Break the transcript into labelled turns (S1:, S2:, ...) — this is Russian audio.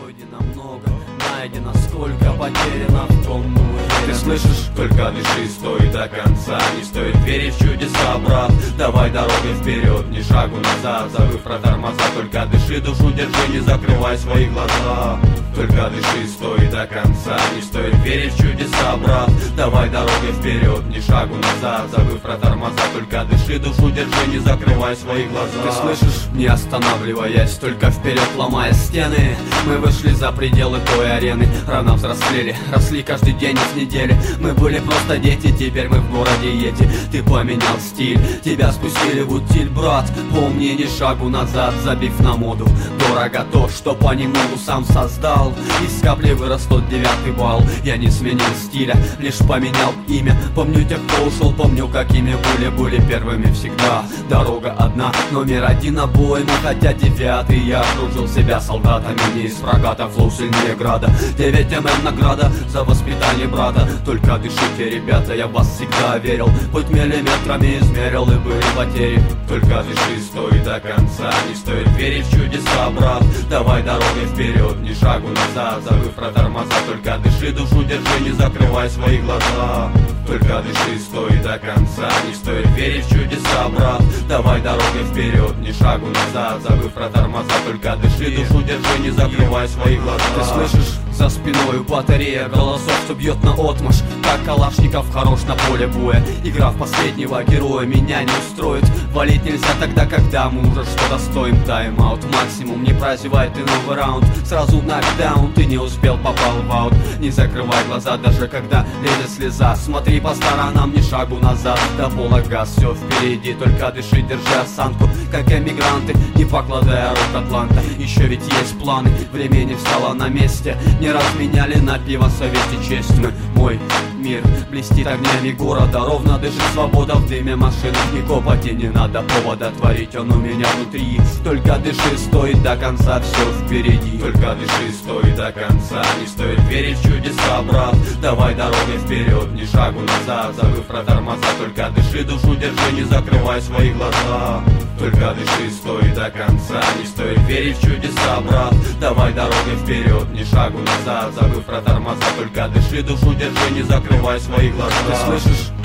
S1: пройдено много, найдено сколько потеряно в том, мы уверены.
S2: Ты слышишь? Только дыши, стой до конца. Не стоит верить в чудеса, брат. Давай дорогой вперед, ни шагу назад. Забыв про тормоза, только дыши, душу держи, не закрывай свои глаза. Только дыши, стой до конца. Не стоит верить в чудеса, брат. Давай дорогой вперед, ни шагу назад. Забыв про тормоза, только дыши, душу держи, не закрывай свои глаза.
S1: Ты слышишь? Не останавливаясь, только вперед ломая стены, мы вышли за пределы той арены. Рано взрослели, росли каждый день из недели. Мы были просто дети, теперь мы в городе Йети. Ты поменял стиль, тебя спустили в утиль, брат. Помни, ни шагу назад, забив на моду. Дорого то, что понемногу сам создал. Из капли вырос тот 9-й балл. Я не сменил стиля, лишь поменял имя. Помню тех, кто ушел, помню, какими были первыми всегда. Дорога одна, номер один обойма. Хотя 9-й я окружил себя солдатами. Не из фрагата, флоу сильнее града. 9 ММ награда за воспитание брата. Только дышите, ребята, я в вас всегда верил. Хоть миллиметрами измерил и были потери.
S2: Только дыши, стой до конца. Не стоит верить в чудеса, брат. Давай дорогой вперед, ни шагу назад. Забыв про тормоза, только дыши, душу держи, не закрывай свои глаза. Только дыши, стой до конца. Не стоит верить в чудеса, брат. Давай дорогой вперед, ни шагу назад. Забыв про тормоза, только дыши, душу держи, не закрывай свои глаза.
S1: Ты слышишь? За спиной батарея голосов, что бьет на отмашь. Как Калашников хорош на поле боя. Игра в последнего героя меня не устроит. Валить нельзя тогда, когда мы уже что-то стоим. Тайм-аут максимум, не прозевай ты новый раунд. Сразу нокдаун, ты не успел, попал в аут. Не закрывай глаза, даже когда лезет слеза. Смотри по сторонам, ни шагу назад. До пола газ, все впереди, только дыши, держи осанку. Как эмигранты, не покладая рук Атланта. Еще ведь есть планы, время не встало на месте. Не разменяли на пиво совесть и честь. Мы, мой мир блестит огнями города. Ровно дышит свобода в дыме машин. Ни копоти, не надо повода творить, он у меня внутри. Только дыши, стой до конца, все впереди.
S2: Только дыши, стой до конца. Не стоит верить в чудеса, брат. Давай дорогой вперед, ни шагу назад. Забыв про тормоза, только дыши, душу держи, не закрывай свои глаза. Только дыши, стой до конца. Не стоит верить в чудеса, брат. Давай дорогой вперед, ни шагу назад. Забыв про тормоза, только дыши, душу держи, не закрывай свои глаза.
S1: Ты слышишь?